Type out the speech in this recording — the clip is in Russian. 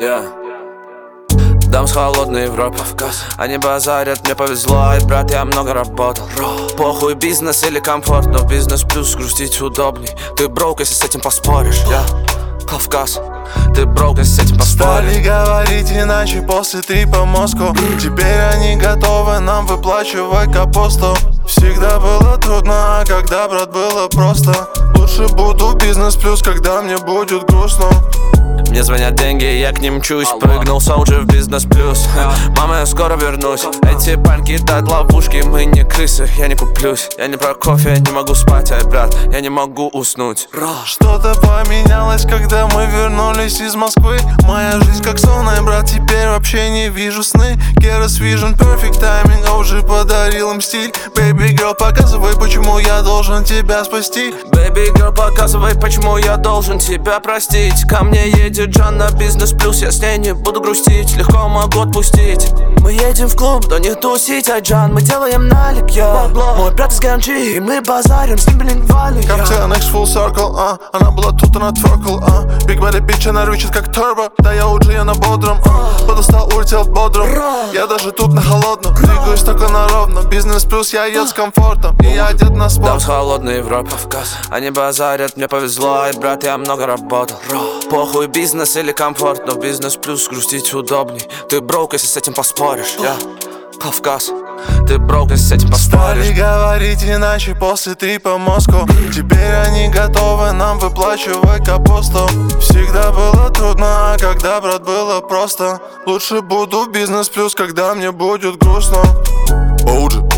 Дам с холодной Европы, они базарят, мне повезло, ай, брат, я много работал. Похуй, бизнес или комфорт, но бизнес плюс грустить удобней. Ты брок, если с этим поспоришь, Кавказ, ты брок, если с этим поспоришь. Стали говорить иначе после трипа Москву. Теперь они готовы нам выплачивать капусту. Всегда было трудно, а когда, брат, было просто. Лучше буду бизнес плюс, когда мне будет грустно. Мне звонят деньги, я к ним мчусь. Прыгнул Соуджи в бизнес плюс. Мама, я скоро вернусь. Эти банки дать ловушки, мы не крысы, я не куплюсь. Я не про кофе, я не могу спать, ай, брат, я не могу уснуть. Что-то поменялось, когда мы вернулись из Москвы. Моя жизнь как сон, ай, брат, теперь вообще не вижу сны. Keras Vision, perfect timing, а уже подарил им стиль. Baby girl, показывай, почему я должен тебя спасти. Baby girl, показывай, почему я должен тебя простить. Ко мне едет Джан на бизнес плюс, я с ней не буду грустить, легко могу отпустить. Мы едем в клуб, но не тусить, ай, Джан, мы делаем налик, Мой брат из Ганджи, и мы базарим с ним билингвали, Коктейл next full circle, она была тут, она тверкл, Big body bitch, она рычит как турбо. Да я уже, я на бодром, подустал, улетел бодрым. Я даже тут на холодном, двигаюсь только на ровно. Бизнес плюс, я еду с комфортом, и я одет на спорт. Дам с холодной Европы, они базарят, мне повезло, ай, брат, я много работал. Похуй, бизнес или комфорт, но бизнес плюс грустить удобней. Ты брок, если с этим поспоришь, Кавказ, ты брок, если с этим поспоришь. Стали говорить иначе после трипа Москву. Теперь они готовы нам выплачивать капусту. Всегда было трудно, а когда, брат, было просто. Лучше буду бизнес плюс, когда мне будет грустно. OG.